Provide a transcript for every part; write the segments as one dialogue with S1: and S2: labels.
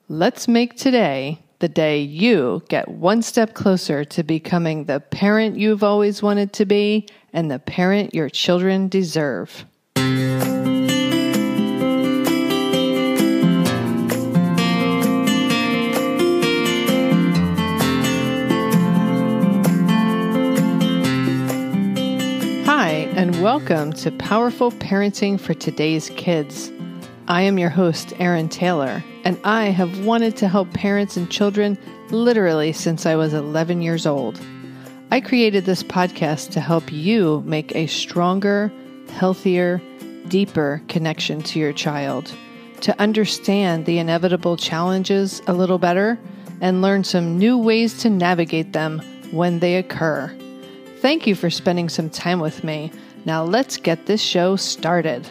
S1: Let's make today the day you get one step closer to becoming the parent you've always wanted to be and the parent your children deserve. Hi, and welcome to Powerful Parenting for Today's Kids. I am your host, Erin Taylor, and I have wanted to help parents and children literally since I was 11 years old. I created this podcast to help you make a stronger, healthier, deeper connection to your child, to understand the inevitable challenges a little better, and learn some new ways to navigate them when they occur. Thank you for spending some time with me. Now let's get this show started.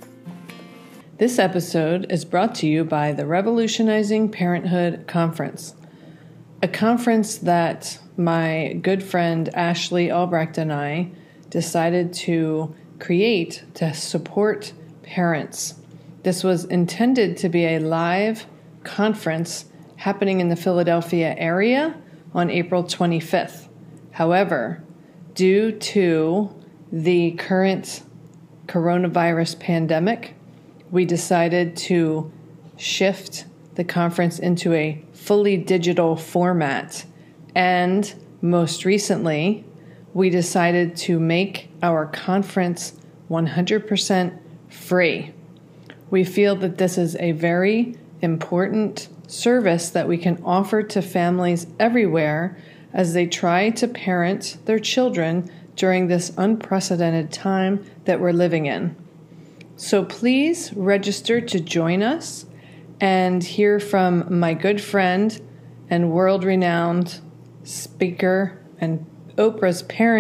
S1: This episode is brought to you by the Revolutionizing Parenthood Conference, a conference that my good friend Ashley Albrecht and I decided to create to support parents. This was intended to be a live conference happening in the Philadelphia area on April 25th. However, due to the current coronavirus pandemic, we decided to shift the conference into a fully digital format. And most recently, we decided to make our conference 100% free. We feel that this is a very important service that we can offer to families everywhere as they try to parent their children during this unprecedented time that we're living in. So please register to join us and hear from my good friend and world-renowned speaker and Oprah's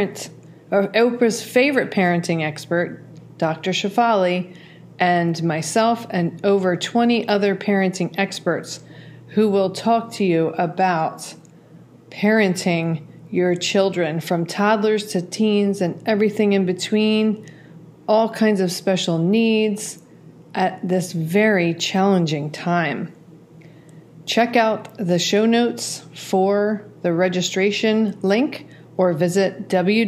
S1: favorite parenting expert, Dr. Shefali, and myself and over 20 other parenting experts who will talk to you about parenting your children from toddlers to teens and everything in between, all kinds of special needs at this very challenging time. Check out the show notes for the registration link or visit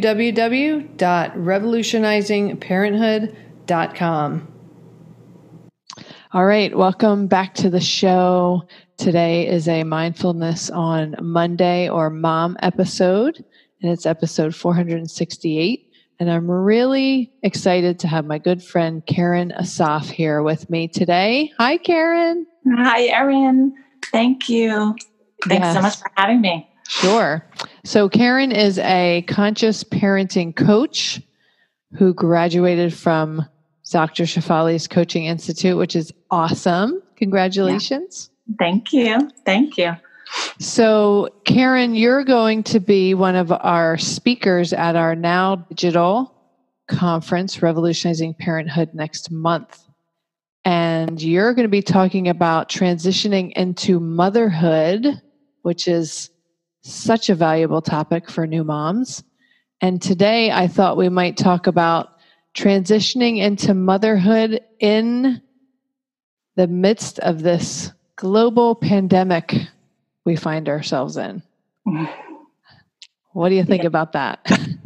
S1: www.revolutionizingparenthood.com. All right, welcome back to the show. Today is a Mindfulness on Monday or Mom episode, and it's episode 468. And I'm really excited to have my good friend Karen Asaf here with me today. Hi, Karen.
S2: Hi, Erin. Thank you. Thanks so much for having me.
S1: Sure. So Karen is a conscious parenting coach who graduated from Dr. Shefali's Coaching Institute, which is awesome. Congratulations.
S2: Yeah. Thank you. Thank you.
S1: So, Karen, you're going to be one of our speakers at our now digital conference, Revolutionizing Parenthood, next month. And you're going to be talking about transitioning into motherhood, which is such a valuable topic for new moms. And today I thought we might talk about transitioning into motherhood in the midst of this global pandemic we find ourselves in. What do you think about that?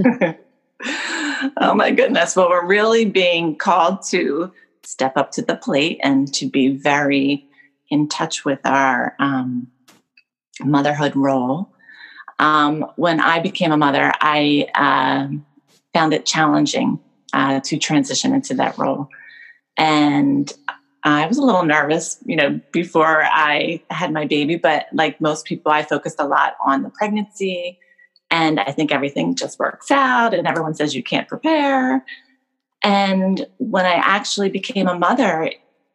S2: Oh my goodness. Well, we're really being called to step up to the plate and to be very in touch with our motherhood role. When I became a mother, I found it challenging to transition into that role. And I was a little nervous, before I had my baby, but like most people, I focused a lot on the pregnancy, and I think everything just works out and everyone says you can't prepare. And when I actually became a mother,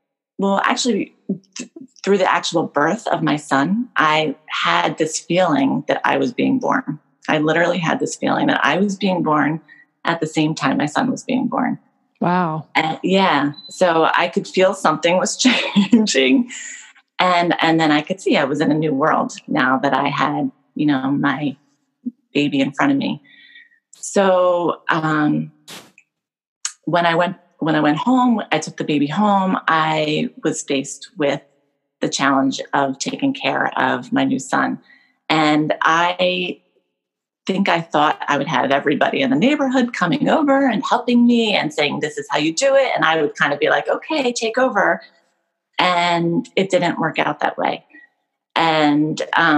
S2: through the actual birth of my son, I had this feeling that I was being born. I literally had this feeling that I was being born at the same time my son was being born.
S1: Wow.
S2: So I could feel something was changing. And then I could see I was in a new world now that I had, my baby in front of me. So when I went home, I took the baby home, I was faced with the challenge of taking care of my new son. And I think I thought I would have everybody in the neighborhood coming over and helping me and saying, this is how you do it. And I would kind of be like, okay, take over. And it didn't work out that way. And,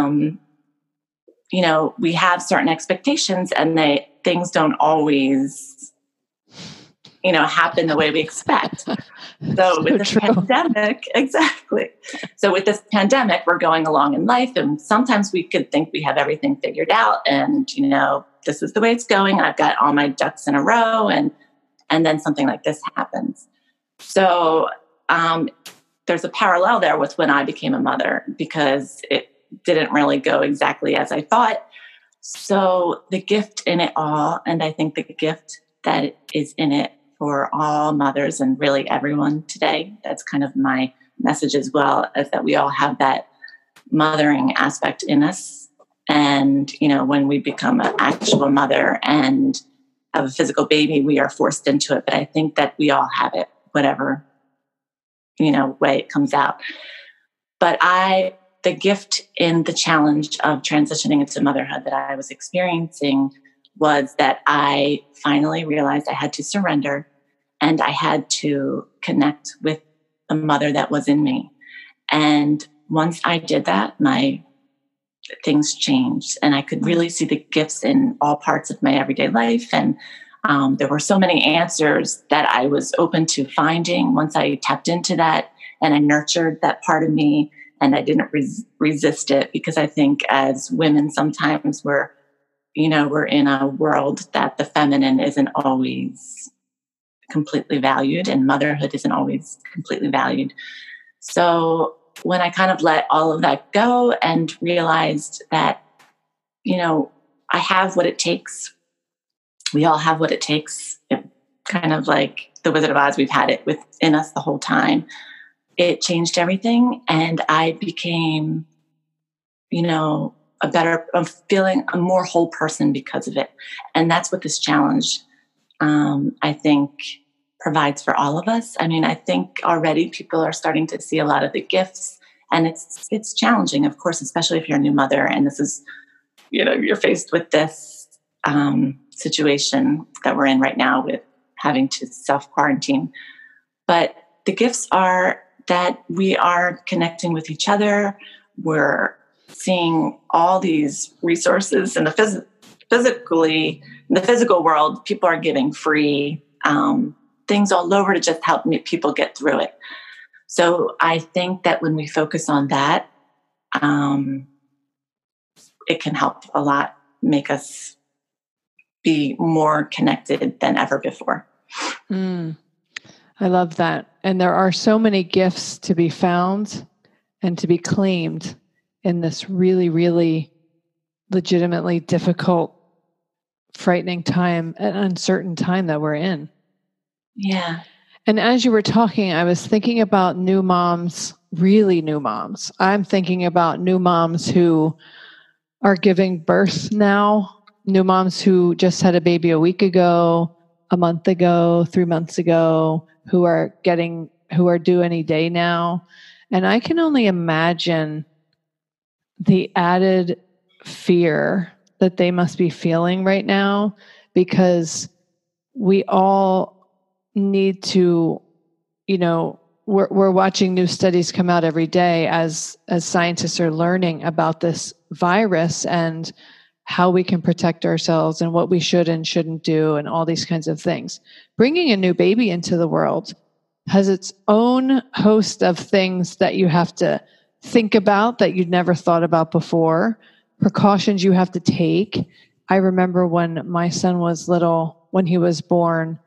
S2: we have certain expectations, and things don't always, happen the way we expect. So with this pandemic, exactly. So with this pandemic, we're going along in life, and sometimes we could think we have everything figured out, and, this is the way it's going. I've got all my ducks in a row, and then something like this happens. So there's a parallel there with when I became a mother, because it didn't really go exactly as I thought. So the gift in it all, and I think the gift that is in it for all mothers and really everyone today, that's kind of my message as well, is that we all have that mothering aspect in us. And, when we become an actual mother and have a physical baby, we are forced into it. But I think that we all have it, whatever, way it comes out. But the gift in the challenge of transitioning into motherhood that I was experiencing was that I finally realized I had to surrender, and I had to connect with the mother that was in me. And once I did that, my things changed, and I could really see the gifts in all parts of my everyday life. And there were so many answers that I was open to finding once I tapped into that, and I nurtured that part of me, and I didn't resist it, because I think as women, sometimes we're in a world that the feminine isn't always completely valued, and motherhood isn't always completely valued. So when I kind of let all of that go and realized that, I have what it takes, we all have what it takes, kind of like the Wizard of Oz, we've had it within us the whole time. It changed everything. And I became, feeling a more whole person because of it. And that's what this challenge, I think, provides for all of us. I mean, I think already people are starting to see a lot of the gifts, and it's challenging, of course, especially if you're a new mother and this is, you're faced with this situation that we're in right now with having to self-quarantine. But the gifts are that we are connecting with each other. We're seeing all these resources in the physical world. People are giving free things all over to just help people get through it. So I think that when we focus on that, it can help a lot, make us be more connected than ever before.
S1: I love that. And there are so many gifts to be found and to be claimed in this really, really legitimately difficult, frightening time, an uncertain time that we're in.
S2: Yeah.
S1: And as you were talking, I was thinking about new moms, really new moms. I'm thinking about new moms who are giving birth now, new moms who just had a baby a week ago, a month ago, 3 months ago, who are due any day now. And I can only imagine the added fear that they must be feeling right now, because we all need to, we're watching new studies come out every day as scientists are learning about this virus and how we can protect ourselves and what we should and shouldn't do and all these kinds of things. Bringing a new baby into the world has its own host of things that you have to think about that you'd never thought about before, precautions you have to take. I remember when my son was little, when he was born,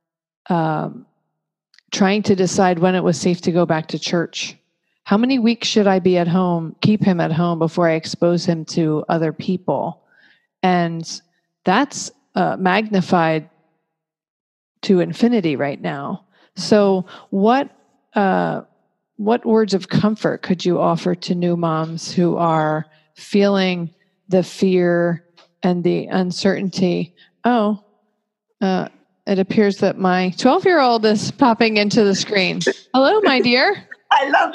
S1: trying to decide when it was safe to go back to church. How many weeks should I be at home, keep him at home before I expose him to other people? And that's magnified to infinity right now. So what words of comfort could you offer to new moms who are feeling the fear and the uncertainty? It appears that my 12-year-old is popping into the screen. Hello, my dear.
S2: I love it.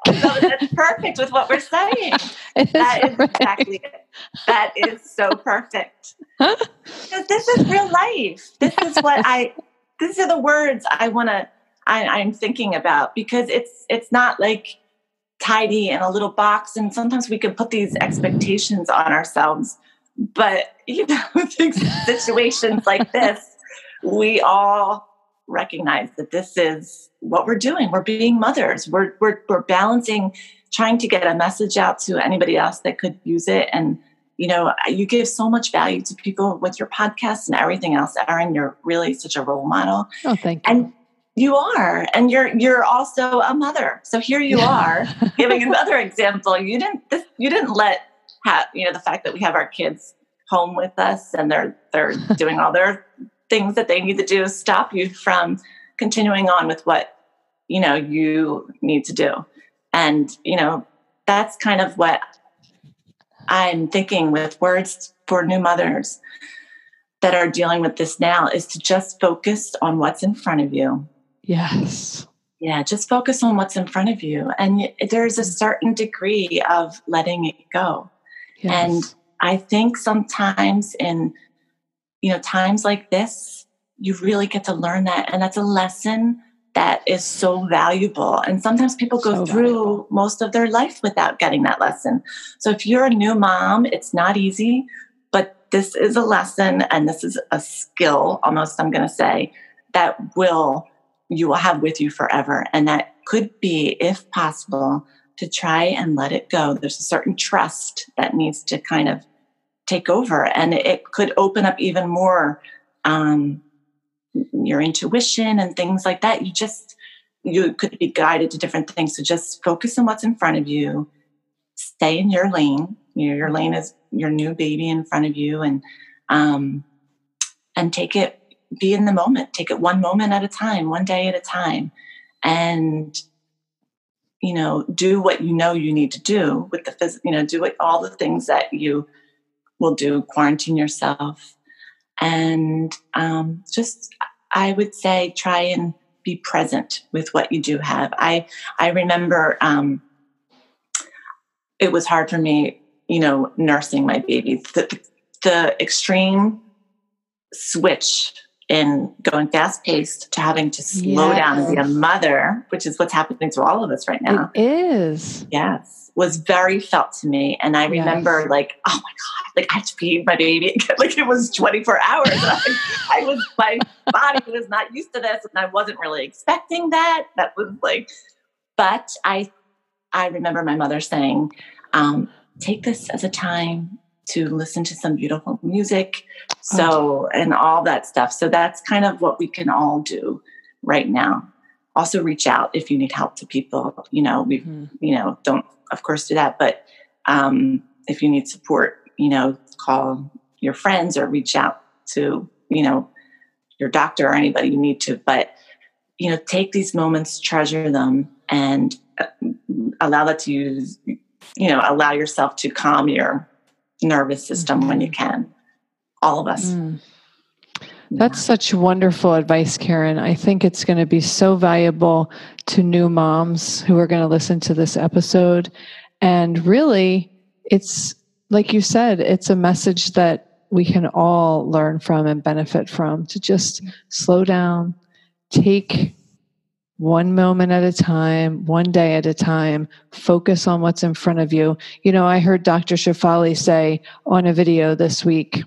S2: So that's perfect with what we're saying. That is exactly it. That is so perfect. Because this is real life. This is these are the words I'm thinking about, because it's not like tidy in a little box. And sometimes we can put these expectations on ourselves. But, situations like this, we all recognize that this is what we're doing. We're being mothers. We're balancing, trying to get a message out to anybody else that could use it. And, you give so much value to people with your podcast and everything else. Erin, you're really such a role model.
S1: Oh, thank you.
S2: And you are, and you're also a mother. So here you are giving another example. You didn't let the fact that we have our kids home with us and they're doing all their things that they need to do stop you from continuing on with what you need to do. And that's kind of what I'm thinking with words for new mothers that are dealing with this now, is to just focus on what's in front of you.
S1: Yes.
S2: Yeah, just focus on what's in front of you. And there's a certain degree of letting it go. Yes. And I think sometimes in, times like this, you really get to learn that. And that's a lesson that is so valuable. And sometimes people go through most of their life without getting that lesson. So if you're a new mom, it's not easy, but this is a lesson and this is a skill, almost, I'm going to say, that you will have with you forever. And that could be, if possible, to try and let it go. There's a certain trust that needs to kind of take over, and it could open up even more your intuition and things like that. You could be guided to different things. So just focus on what's in front of you. Stay in your lane. Your lane is your new baby in front of you, and take it. Be in the moment. Take it one moment at a time, one day at a time, and do what you need to do with the do all the things that you will do. Quarantine yourself, and I would say try and be present with what you do have. I remember it was hard for me, nursing my baby. The extreme switch in going fast-paced to having to slow down and be a mother, which is what's happening to all of us right now.
S1: It is.
S2: Yes. Was very felt to me. And I remember oh my God, I had to feed my baby. Like it was 24 hours. My body was not used to this, and I wasn't really expecting that. That was but I remember my mother saying, take this as a time to listen to some beautiful music. And all that stuff. So that's kind of what we can all do right now. Also reach out if you need help to people, don't of course do that. But if you need support, call your friends or reach out to, your doctor or anybody you need to, but, take these moments, treasure them, and allow that to use, allow yourself to calm your nervous system when you can. All of us.
S1: That's such wonderful advice, Karen. I think it's going to be so valuable to new moms who are going to listen to this episode. And really, it's like you said, it's a message that we can all learn from and benefit from, to just slow down, take one moment at a time, one day at a time, focus on what's in front of you. I heard Dr. Shefali say on a video this week,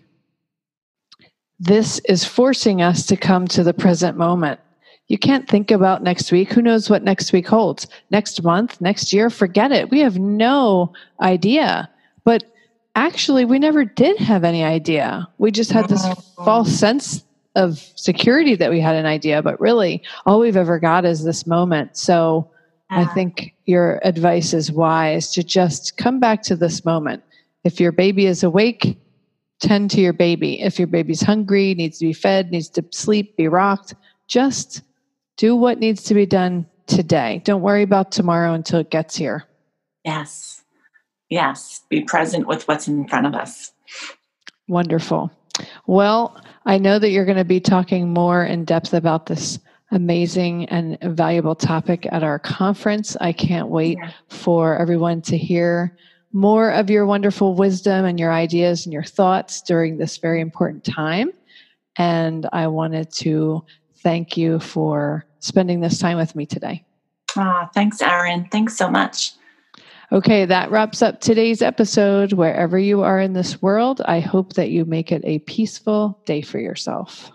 S1: this is forcing us to come to the present moment. You can't think about next week. Who knows what next week holds? Next month, next year, forget it. We have no idea. But actually, we never did have any idea. We just had this false sense of security that we had an idea, but really all we've ever got is this moment. So I think your advice is wise, to just come back to this moment. If your baby is awake, tend to your baby. If your baby's hungry, needs to be fed, needs to sleep, be rocked, just do what needs to be done today. Don't worry about tomorrow until it gets here.
S2: Yes. Yes. Be present with what's in front of us.
S1: Wonderful. Well, I know that you're going to be talking more in depth about this amazing and valuable topic at our conference. I can't wait for everyone to hear more of your wonderful wisdom and your ideas and your thoughts during this very important time. And I wanted to thank you for spending this time with me today.
S2: Thanks, Erin. Thanks so much.
S1: Okay, that wraps up today's episode. Wherever you are in this world, I hope that you make it a peaceful day for yourself.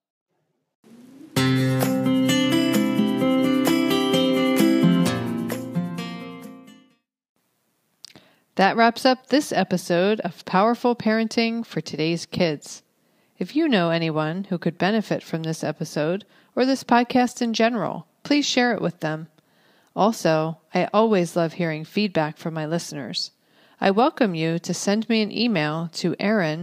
S1: That wraps up this episode of Powerful Parenting for Today's Kids. If you know anyone who could benefit from this episode or this podcast in general, please share it with them. Also, I always love hearing feedback from my listeners. I welcome you to send me an email to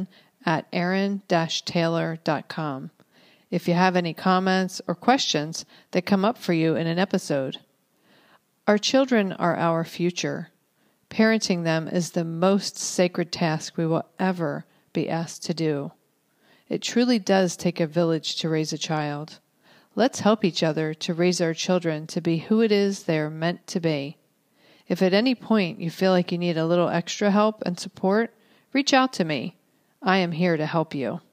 S1: erin@erin-taylor.com if you have any comments or questions that come up for you in an episode. Our children are our future. Parenting them is the most sacred task we will ever be asked to do. It truly does take a village to raise a child. Let's help each other to raise our children to be who it is they are meant to be. If at any point you feel like you need a little extra help and support, reach out to me. I am here to help you.